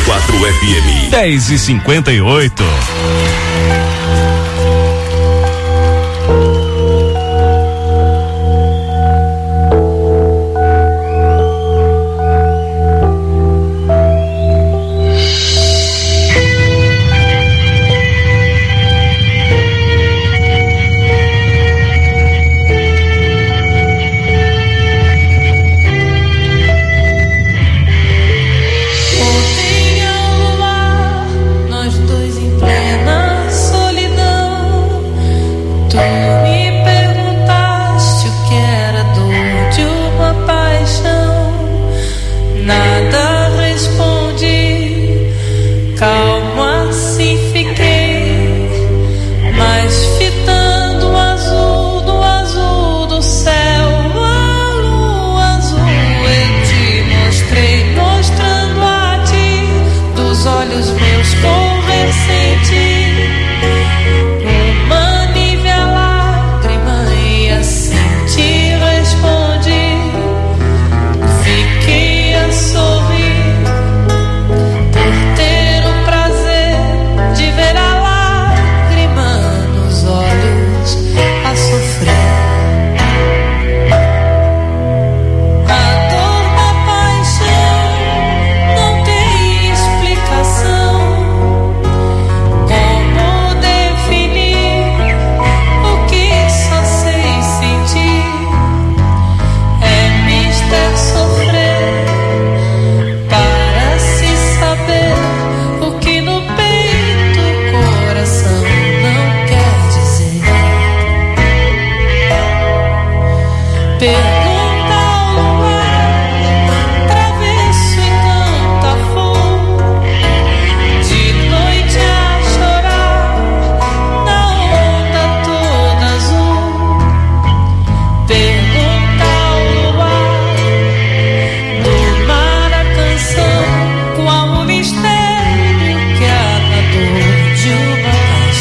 FM. 10h58.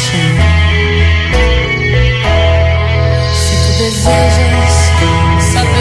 Desejas saber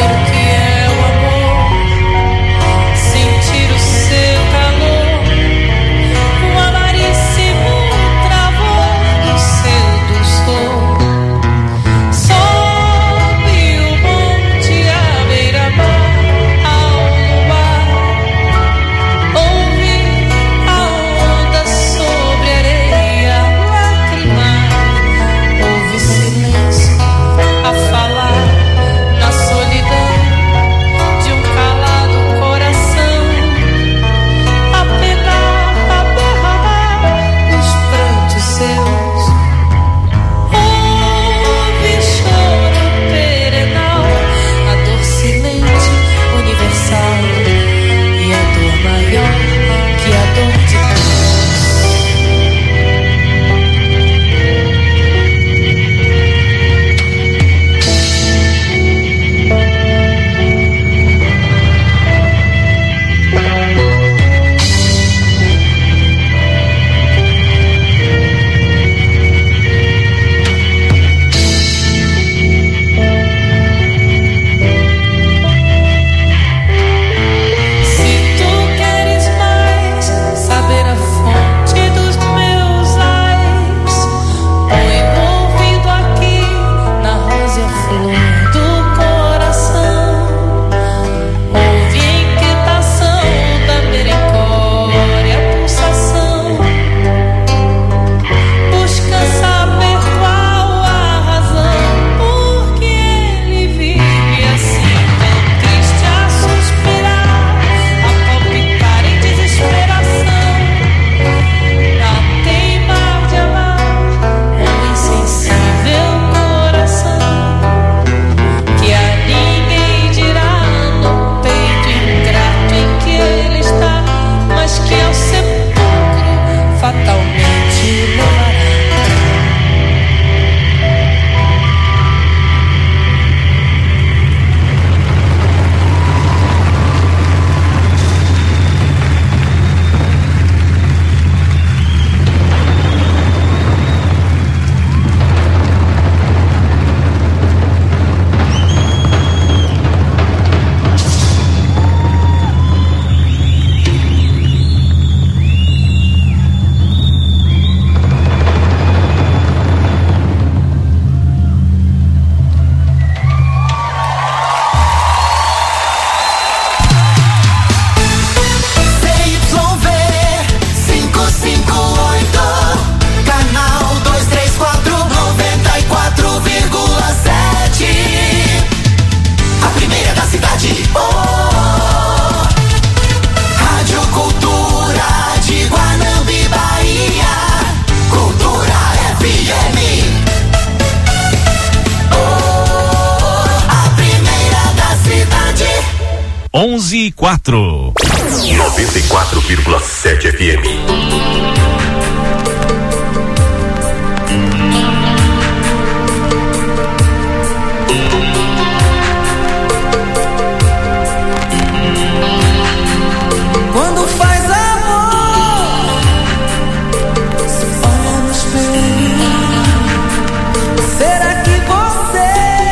11:04. 94,7 FM. Quando faz amor, se olha no espelho, será que você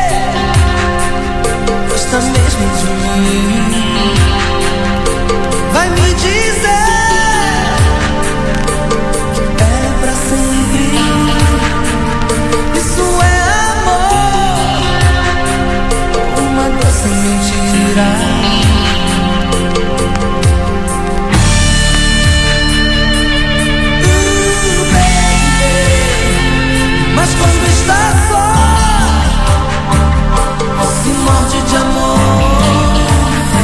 gosta mesmo de mim? Vai me dizer que é pra sempre. Isso é amor, uma doce mentira. Mas quando está só, se morde de amor.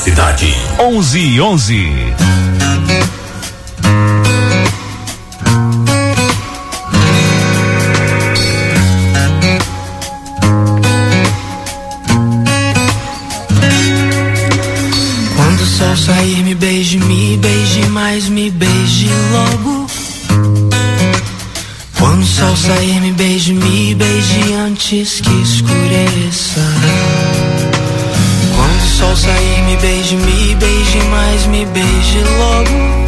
cidade. 11:11. Quando o sol sair, me beije mais, me beije logo. Quando o sol sair, me beije antes que escureça. Quando o sol sair, me beije mais, me beije logo.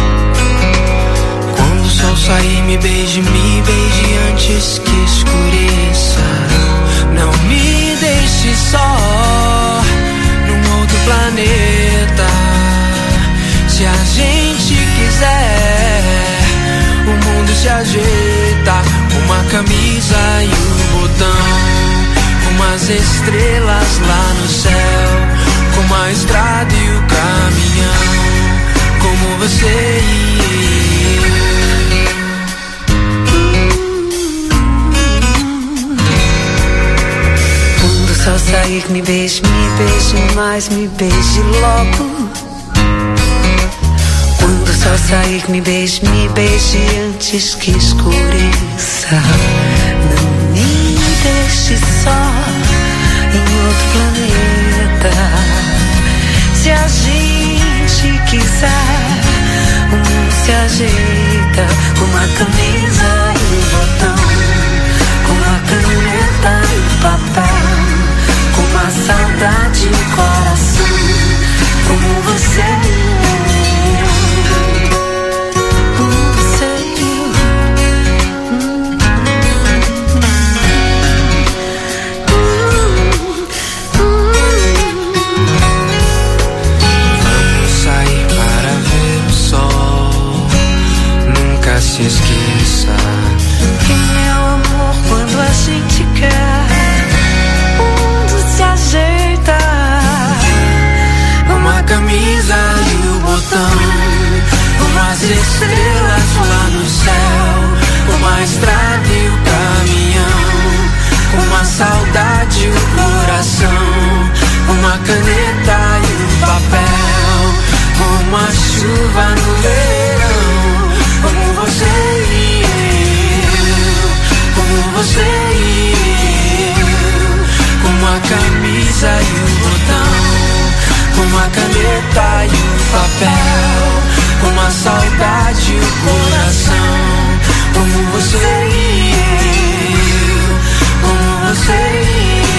Quando o sol sair, me beije antes que escureça. Não me deixe só num outro planeta. Se a gente quiser, o mundo se ajeita. Uma camisa e um botão, umas estrelas lá no céu, como a estrada e o caminhão, como você e eu. Quando o sol sair, me beije mais, me beije logo. Quando o sol sair, me beije antes que escureça. Não me deixe só em outro planeta. Se a gente quiser, o mundo se ajeita. Com uma camisa e um botão, com uma caneta e um papel, com uma saudade e um coração, como você e eu. Se esqueça que, meu amor, quando a gente quer, o mundo se ajeita. Uma camisa e o botão, umas estrelas lá no céu, uma estrada e o caminhão, uma saudade e o coração, uma caneta e o papel, uma chuva no verão. Como você e eu, como você e eu, como a camisa e o botão, como a caneta e o papel, como a saudade e o coração, como você e eu, como você e eu.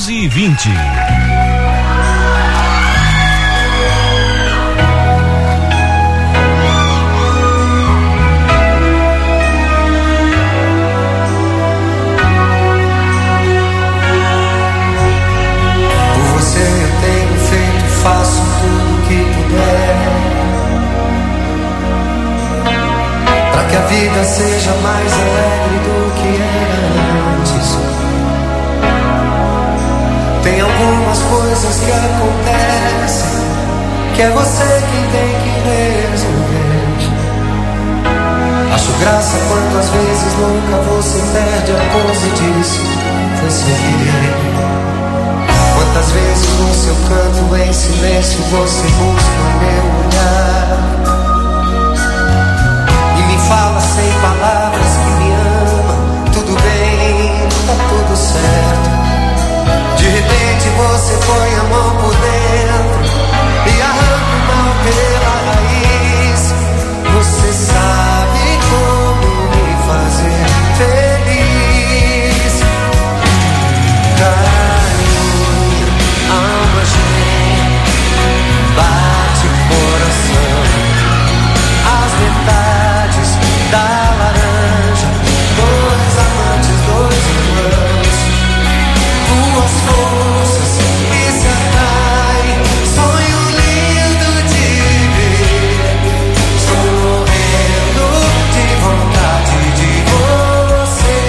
11h20. Faço tudo que puder para que a vida seja mais alegre do que era antes. Tem algumas coisas que acontecem que é você quem tem que resolver. Acho graça quando às vezes nunca você perde a pose e diz: foi sem querer. Quantas vezes no seu canto em silêncio você busca o meu olhar e me fala sem palavras que me ama. Tudo bem, tá tudo certo. De repente você põe a mão por dentro e arranca o mal pela raiz. Você sabe como me fazer feliz. Alma geme, bate o coração, as metades da laranja, dois amantes, dois irmãos, duas forças que se atraem, sonho lindo de ver. Estou morrendo de vontade de você.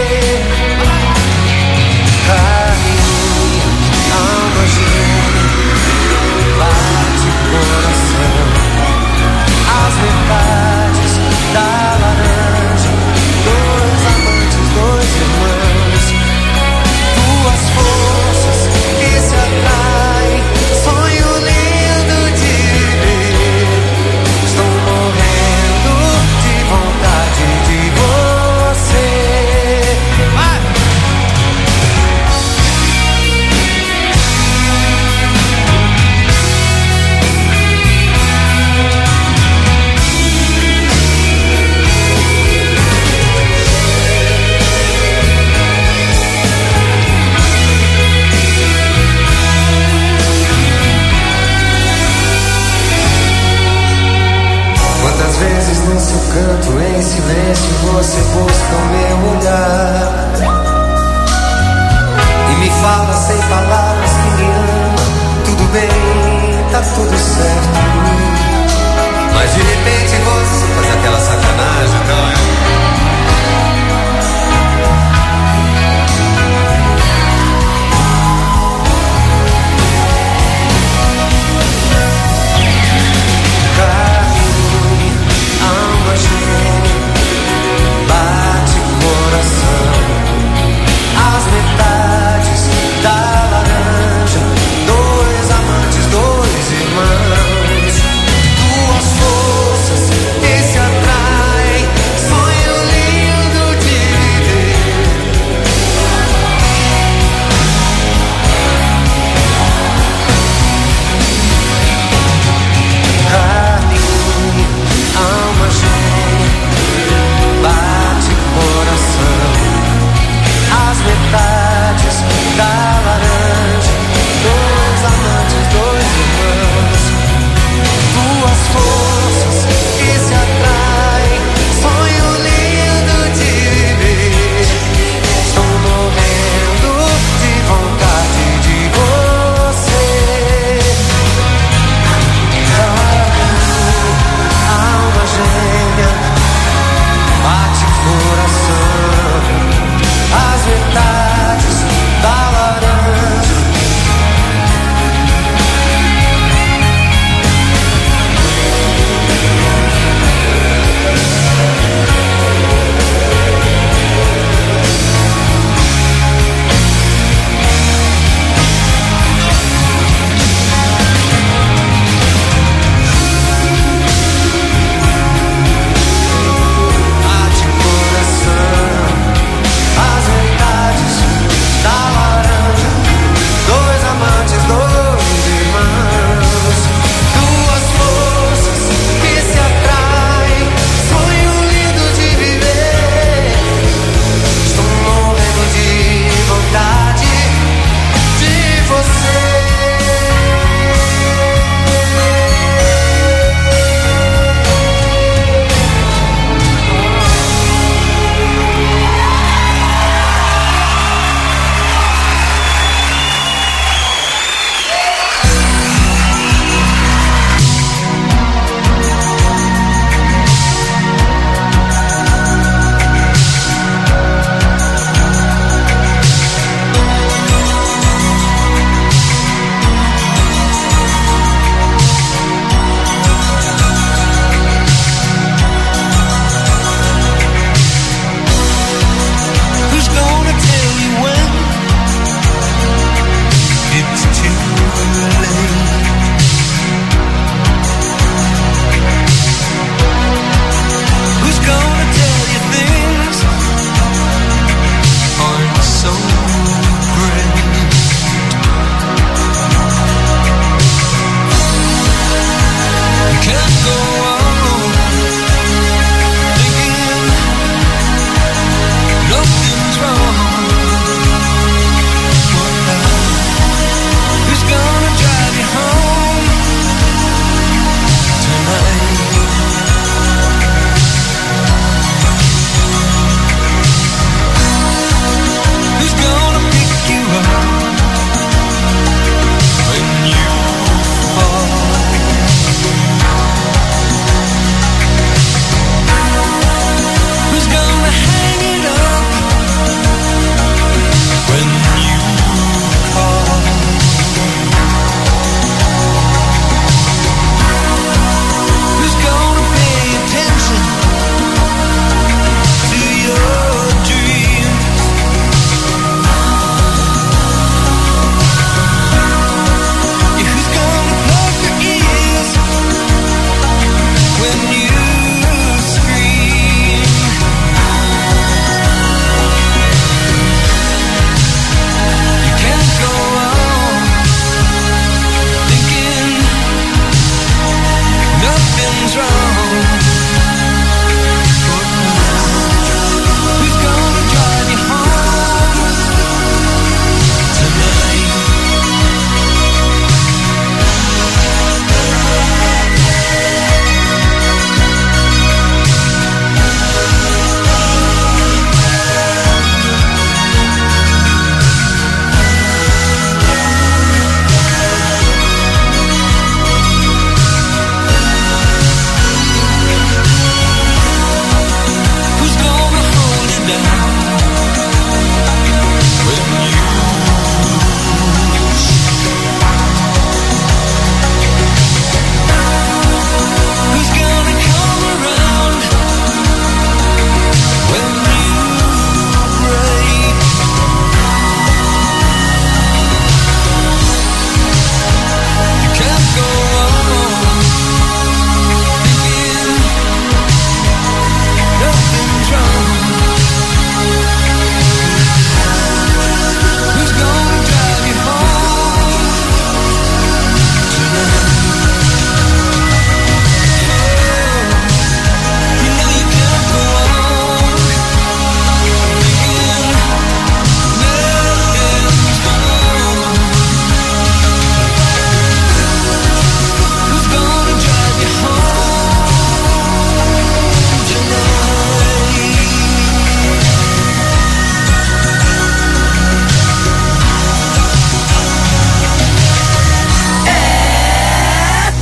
Alma geme, bate o coração, as metades da laranja, dois amantes, dois irmãos, duas forças que se atraem, sonho lindo de ver. Estou morrendo de vontade de você. Quantas vezes no seu canto em silêncio você busca o meu olhar e me fala sem palavras que me ama. Tudo bem, tá tudo certo. Mas de repente você faz aquela sacanagem, não é? Alma geme, bate o coração, as metades da laranja, dois amantes, dois irmãos, duas forças que se atraem, sonho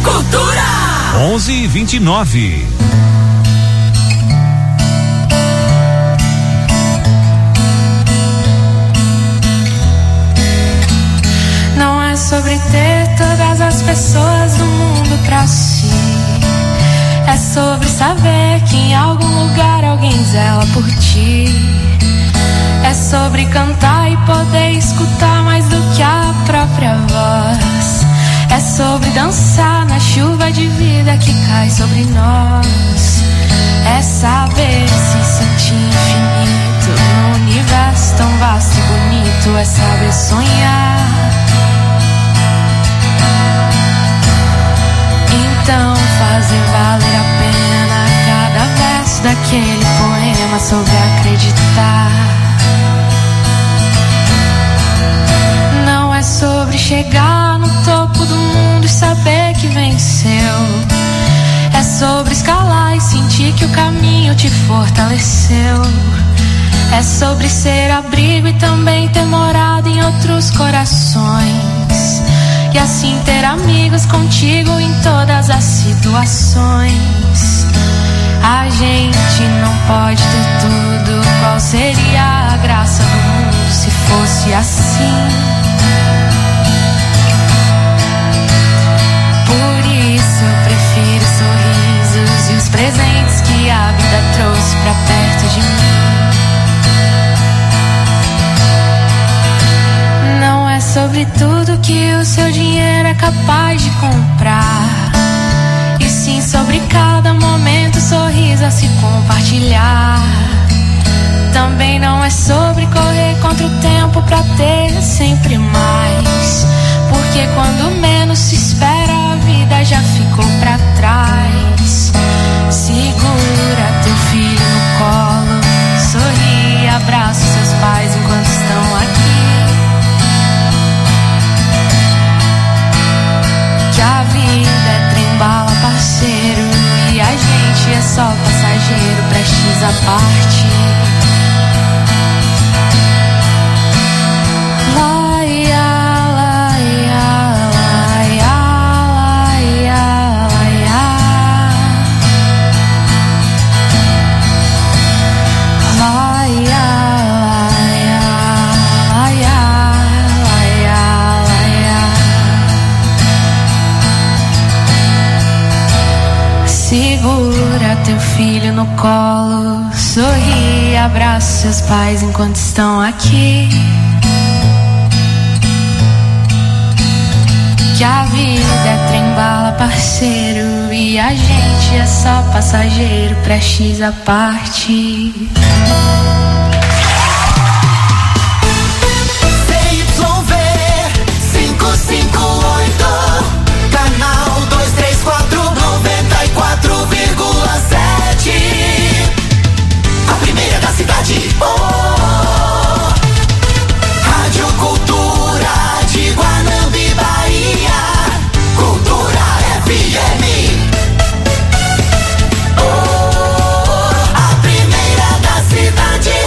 Cultura 11:29. Não é sobre ter todas as pessoas do mundo pra si. É sobre saber que em algum lugar alguém zela por ti. É sobre cantar e poder escutar mais do que a própria voz. É sobre dançar na chuva de vida que cai sobre nós. É saber se sentir infinito num universo tão vasto e bonito. É saber sonhar. Então fazer valer a pena cada verso daquele poema sobre acreditar. Não é sobre chegar no topo do mundo e saber que venceu. É sobre escalar e sentir que o caminho te fortaleceu. É sobre ser abrigo e também ter morado em outros corações. E assim ter amigos contigo em todas as situações. A gente não pode ter tudo. Qual seria a graça do mundo se fosse assim? Por isso eu prefiro sorrisos e os presentes que a vida trouxe pra perto de mim. Não é sobre tudo que o seu dinheiro é capaz de comprar, e sim sobre cada momento, sorriso a se compartilhar. Também não é sobre correr contra o tempo pra ter sempre mais, porque quando menos se espera a vida já ficou pra trás. Segura teu filho no colo, sorri e abraça seus pais enquanto estão aqui. Que a vida é trem-bala, parceiro, e a gente é só passageiro, prestes a partir. Segura teu filho no colo, sorri e abraça seus pais enquanto estão aqui. Que a vida é trem-bala, parceiro, e a gente é só passageiro, prestes a partir. CYV 558, canal 234, 94,7. A primeira da cidade. Oh, Rádio Cultura de Guanambi, Bahia. Cultura FM. Oh, a primeira da cidade.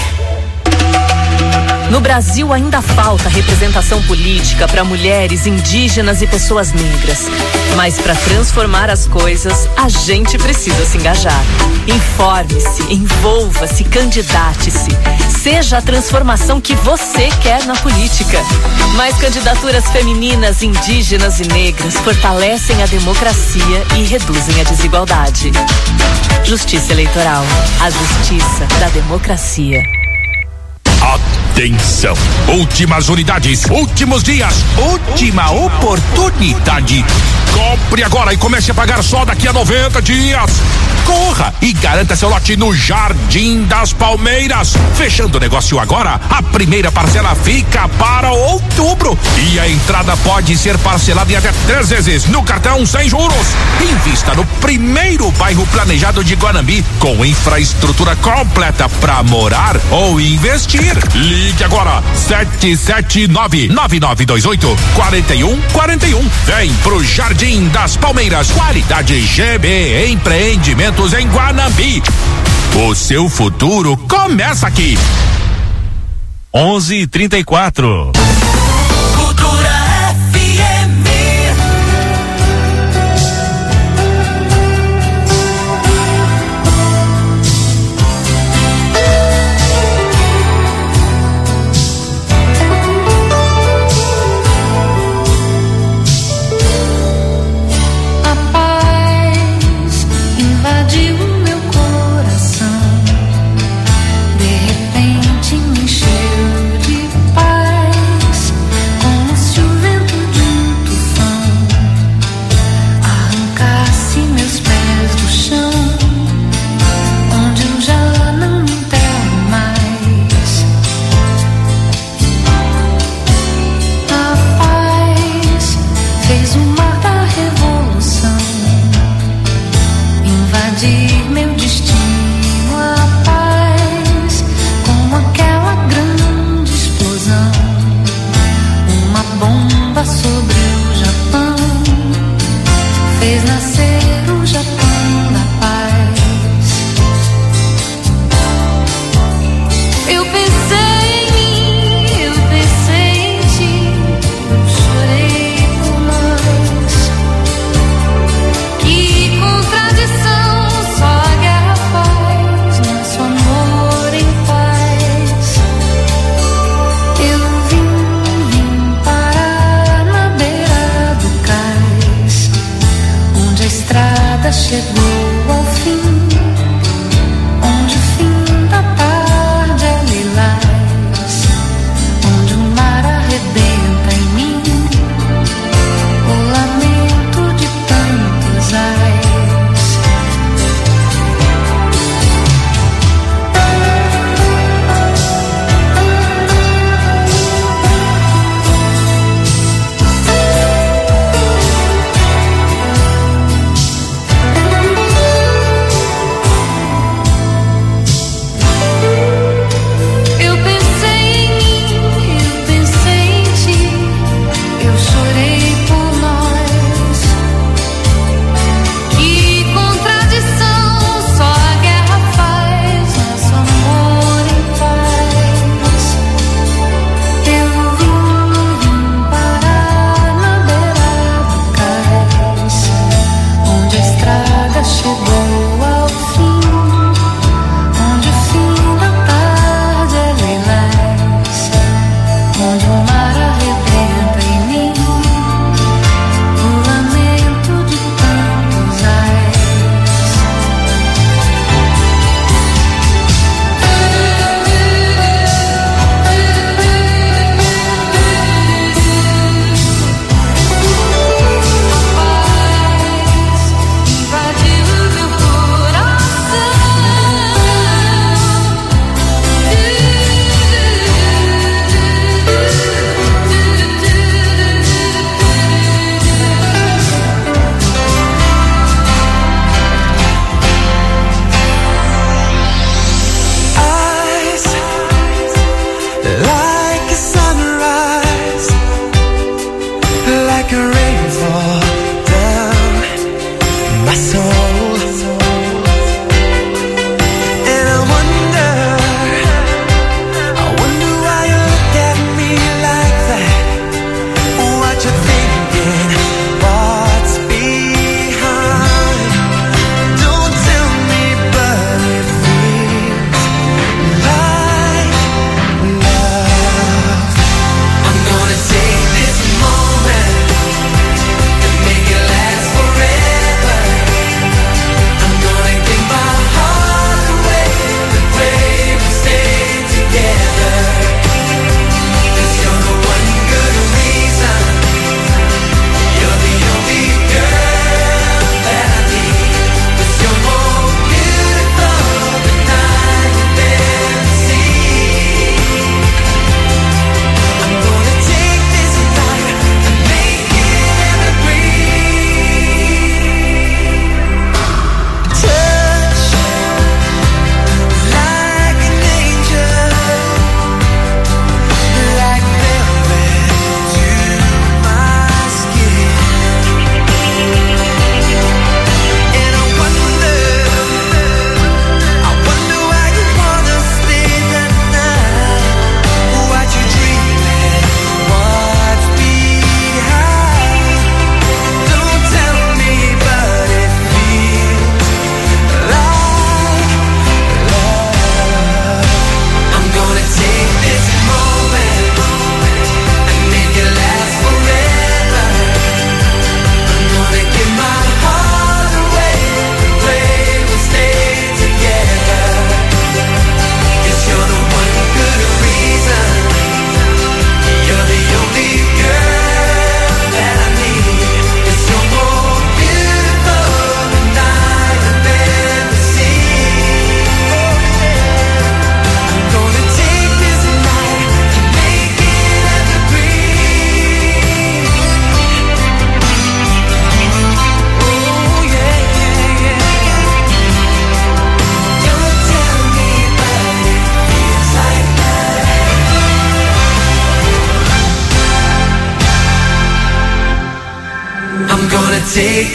No Brasil ainda falta representação política para mulheres, indígenas e pessoas negras. Mas para transformar as coisas, a gente precisa se engajar. Informe-se, envolva-se, candidate-se. Seja a transformação que você quer na política. Mais candidaturas femininas, indígenas e negras fortalecem a democracia e reduzem a desigualdade. Justiça Eleitoral. A justiça da democracia. Atenção! Últimas unidades, últimos dias, última oportunidade. Compre agora e comece a pagar só daqui a 90 dias. Corra e garanta seu lote no Jardim das Palmeiras. Fechando o negócio agora, a primeira parcela fica para outubro. E a entrada pode ser parcelada em até 3 vezes no cartão sem juros. Invista no primeiro bairro planejado de Guanambi, com infraestrutura completa para morar ou investir. Ligue agora, 779-9928-4141. Vem pro Jardim das Palmeiras. Qualidade GB Empreendimentos em Guanambi. O seu futuro começa aqui. 11:34. Cultura FM. fez nascer o Japão da paz. Eu pensei em mim, eu pensei em ti, eu chorei por nós. Que contradição, só a guerra faz, nosso amor em paz. Eu vim parar na beira do cais, onde a estrada chegou ao fim, onde o fim da tarde é lilás, onde o mar arrebenta em mim, o lamento de tantos ais.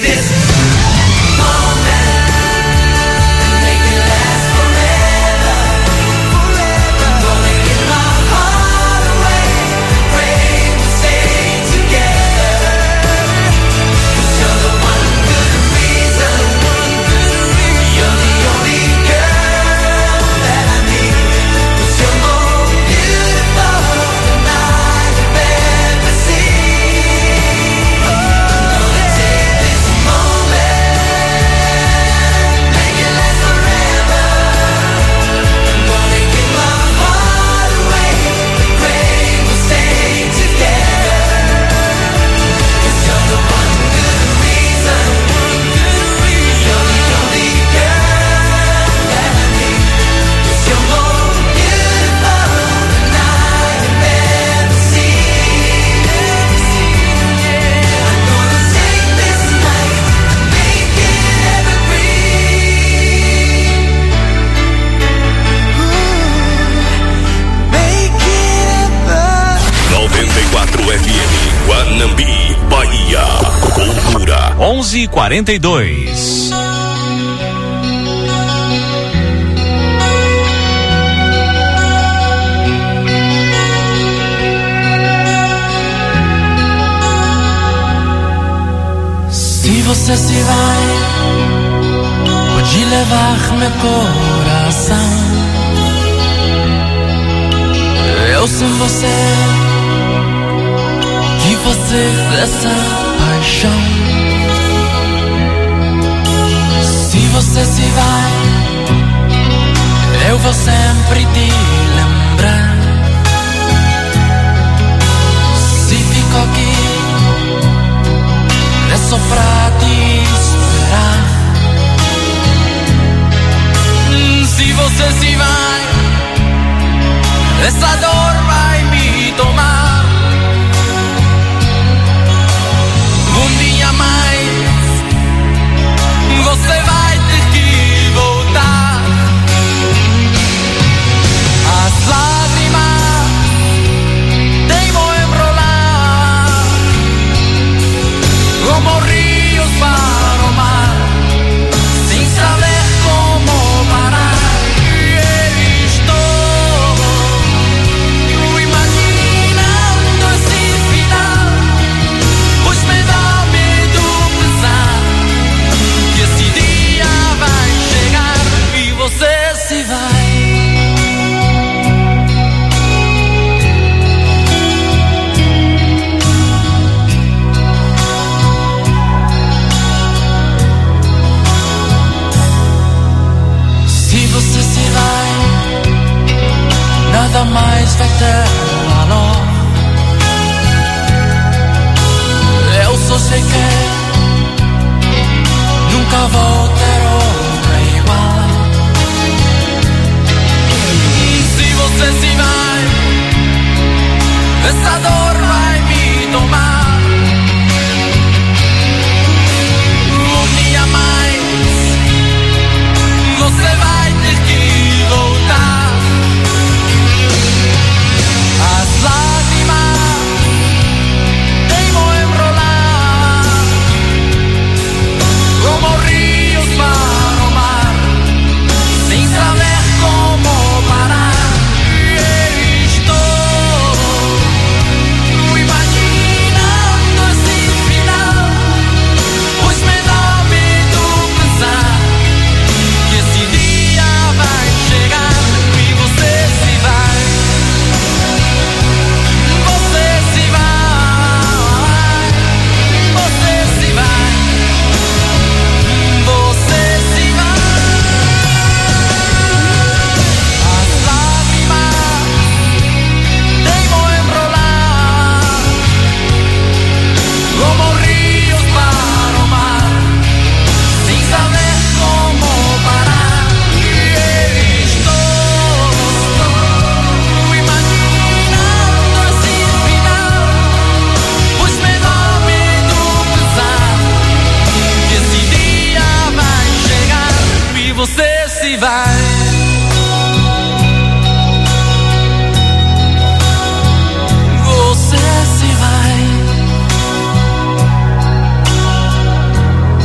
Guanambi, Bahia. Cultura. 11:42. Se você se vai, pode levar meu coração. Eu sem você, que fazer dessa paixão? Se você se vai, eu vou sempre te lembrar. Se fico aqui, é só pra te esperar. Se você se vai, essa dor vai me tomar. Um dia mais, você vai ter que voltar. As lágrimas teimam enrolar como rios para o mar, sem saber como parar. E estou imaginando esse final, pois me dá medo pensar que esse dia vai chegar e você se vai. Se você se vai, nada mais vai ter valor. Eu só sei que nunca vou ter outra igual. Se você se vai, essa dor vai me tomar. Um dia mais, você vai ter que voltar. As lágrimas teimam enrolar como rios para o mar, sem saber como parar. E estou imaginando esse final, pois me dá medo pensar que esse dia vai chegar e você se vai. Você se vai. Você se vai. Você se vai. As lágrimas teimam enrolar como rios para o mar, sem saber como parar. E estou imaginando esse final, pois me dá medo pensar que esse dia vai chegar e você se vai. Você se vai.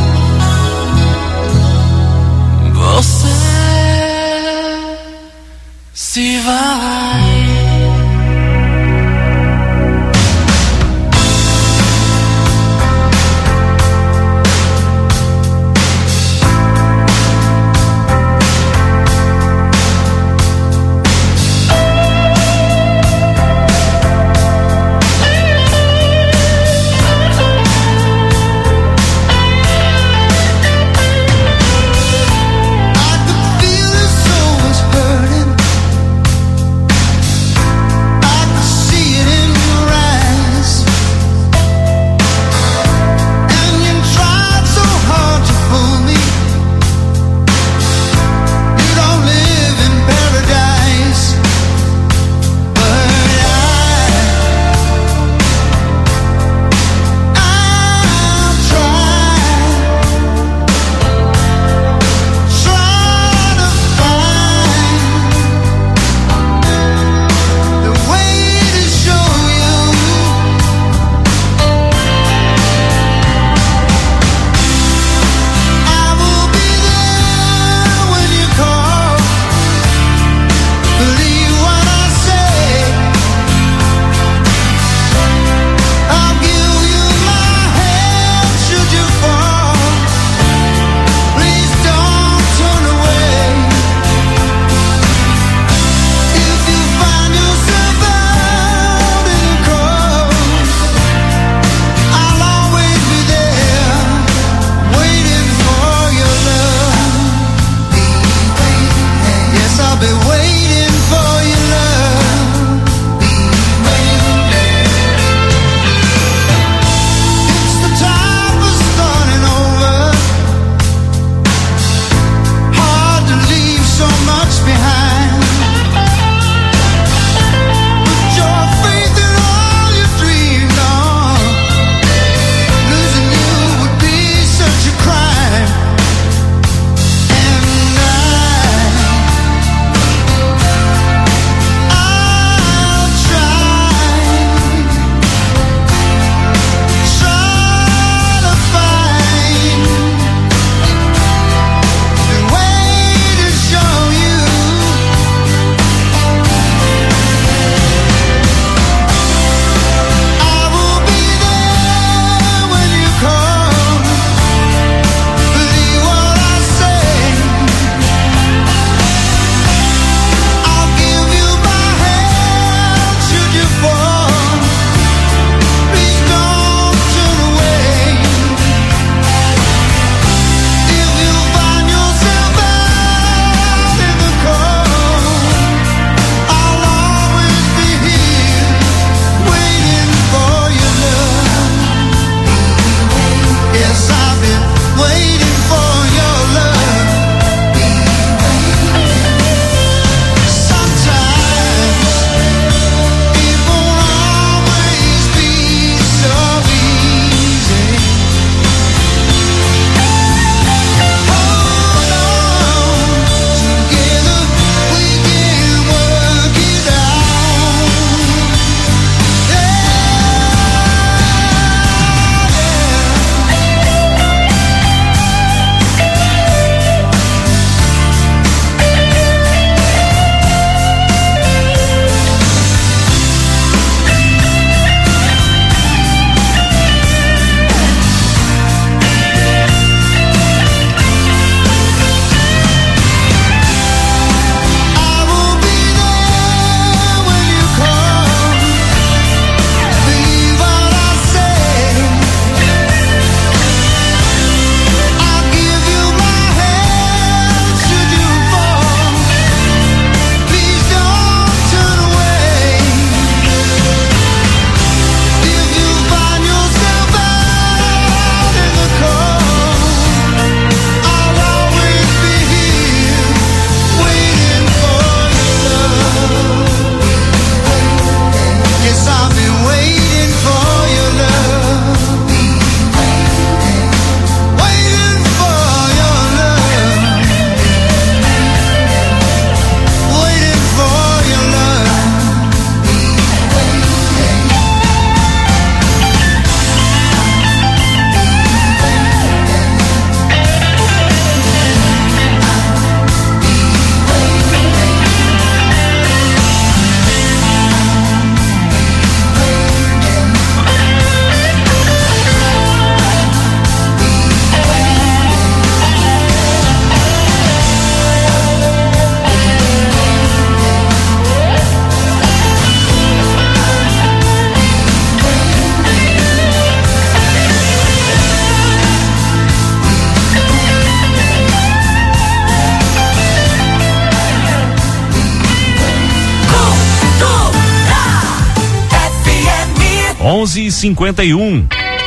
11h51.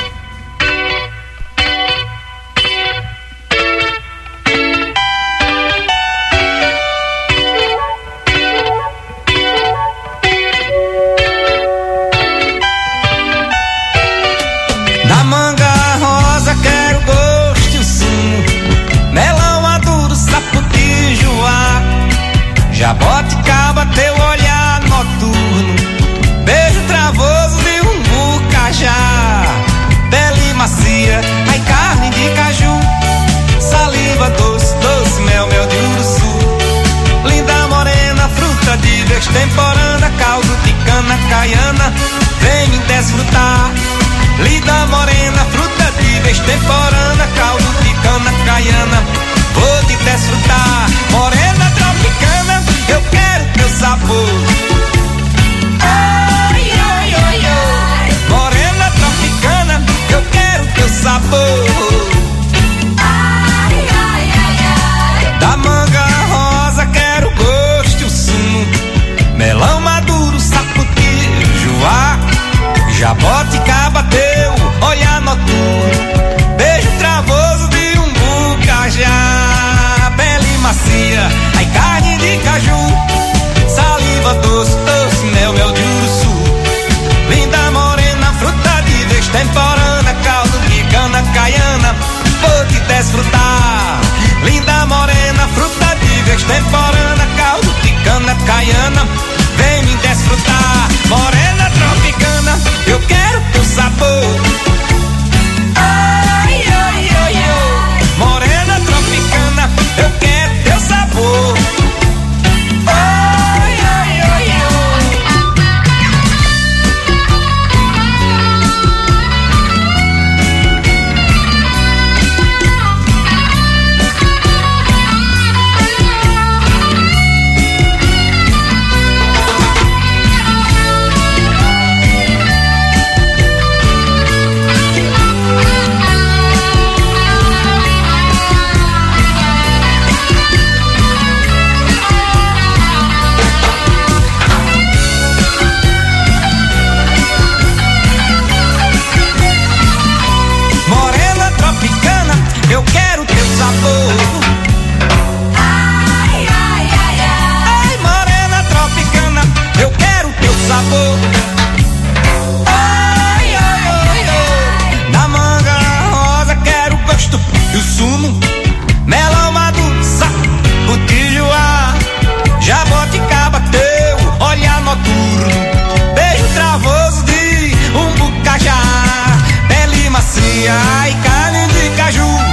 Da manga rosa quero gosto e o sumo, melão maduro, sapoti, joá, jaboticaba, teu olhar noturno, beijo travoso de umbu, cajá, pele macia, ai carne de caju, saliva doce, doce, mel, mel de uruçu, linda morena, fruta de vez temporana, caldo de cana caiana, vem me desfrutar. Linda morena, fruta de vez temporana, caldo de cana caiana, vou te desfrutar. Morena tropicana, eu quero teu sabor. Ai, ai, ai, ai. Morena tropicana, eu quero teu sabor. Ai, ai, ai, ai. Da manga rosa quero gosto e o sumo, melão maduro, sapoti, joá, jaboticaba, teu olhar noturno, beijo travoso de umbu, cajá, pele macia, ai carne de caju, saliva doce, doce, mel, mel de uruçu, linda morena, fruta de vez temporana, caldo de cana caiana, vou te desfrutar. Linda morena, fruta de vez temporana, caldo de cana caiana, vem me desfrutar. Morena tropicana, eu quero teu sabor. Ai, ai, ai, ai. Morena tropicana, eu quero teu sabor. Ai, ai, ai, ai. Eu quero teu sabor. Ai, ai, ai, ai. Ai, morena tropicana, eu quero teu sabor. Ai, ai, ai, ai. Da manga rosa quero gosto e o sumo, melão maduro, sapoti, joá, jaboticaba, teu olhar noturno, beijo travoso de umbu, cajá, pele macia, ai carne de caju,